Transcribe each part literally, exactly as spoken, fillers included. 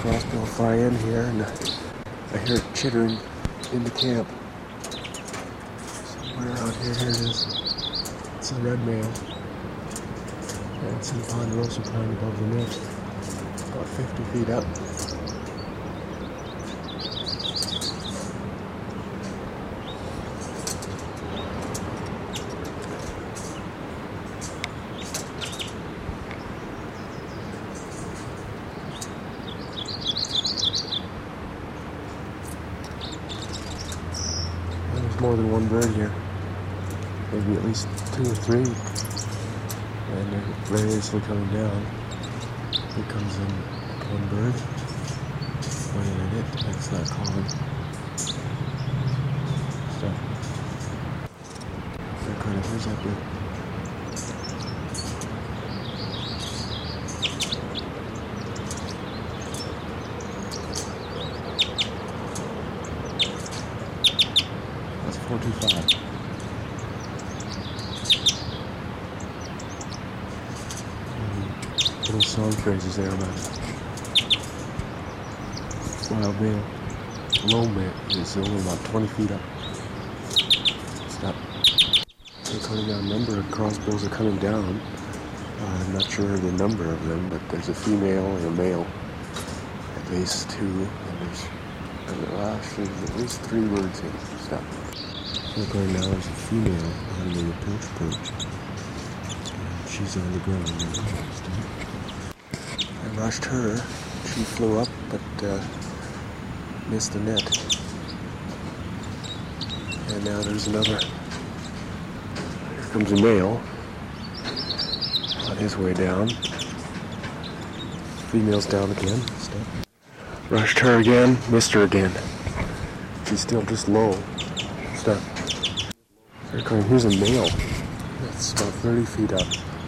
crossbill fly in here, and I hear it chittering in the camp. Somewhere out here, here it is. It's a red male. And it's in the ponderosa pine above the net, about fifty feet up. There's more than one bird here, maybe at least two or three, and they're variously coming down. Here comes in one bird, pointing at it, it's not calling. Stuff. They're kind of, where's that bird? four two five. Little song phrases there about wild male. Low male is only about twenty feet up. Stop. They're coming down. A number of crossbills are coming down. Uh, I'm not sure the number of them, but there's a female and a male. At least two. And there's, and uh, actually, there's at least three birds here. Stop. Look, right now there's a female on the approach perch. And she's on the ground now. I rushed her. She flew up, but uh, missed the net. And now there's another. Here comes a male on his way down. Female's down again. Stop. Rushed her again, missed her again. She's still just low. Stop. Here's a male. That's about thirty feet up.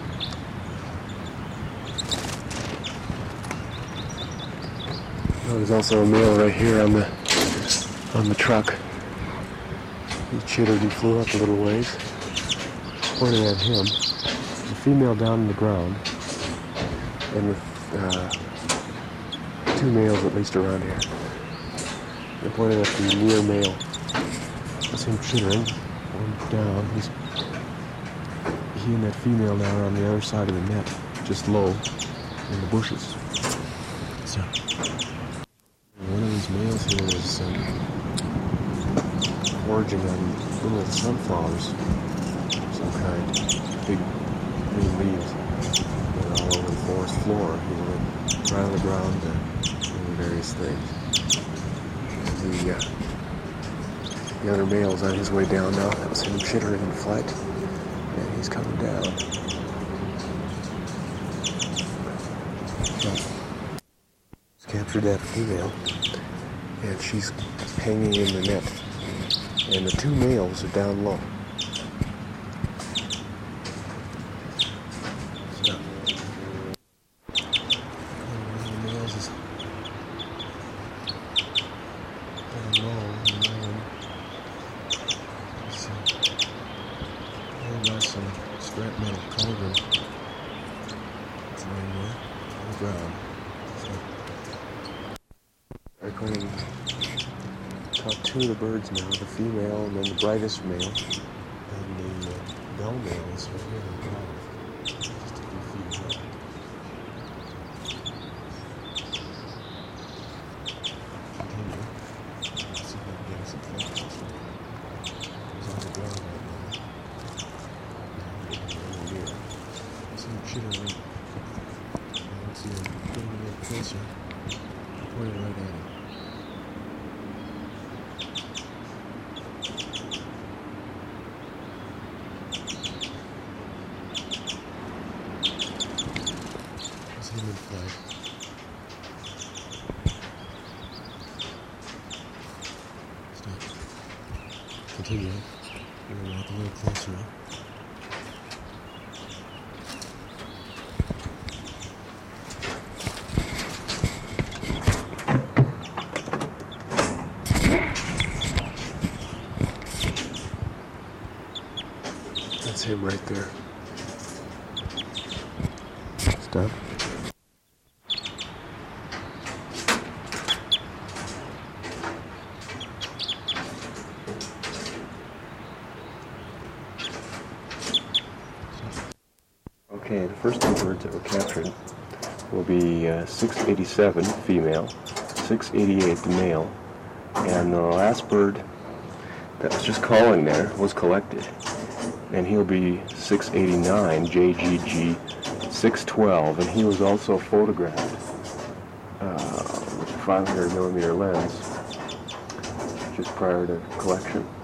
Oh, there's also a male right here on the on the truck. He chittered and flew up a little ways, pointing at him. There's a female down on the ground, and with uh, two males at least around here. They're pointing at the near male. That's him chittering. One down. He's he and that female now are on the other side of the net, just low in the bushes. So one of these males here is um, foraging on little sunflowers of some kind, big green leaves. They're all over the forest floor. He's right on the ground uh, doing various things. And the uh, The other male's on his way down now. That was him chittering in flight. And he's coming down. So, he's captured that female. And she's hanging in the net. And the two males are down low. So, one of the males is down low. Some scrap metal cauldron. It's laying there on the ground. So, I'm going to caught two of the birds now, the female and then the brightest male, and the uh, bell male is right here on the ground, just a few feet up. Continue. Let's see if I can get some focus. He's on the ground right now. Chittering. I don't see him getting a little closer. Pointing right at him. There's him in flight. Stop. Continue. We're going to walk a little closer. That's him right there. Stop. Okay, the first two birds that were captured will be uh, six eighty-seven female, six eighty-eight the male, and the last bird that was just calling there was collected, and he'll be six eighty-nine J G G six twelve, and he was also photographed uh, with a five hundred millimeter lens just prior to collection.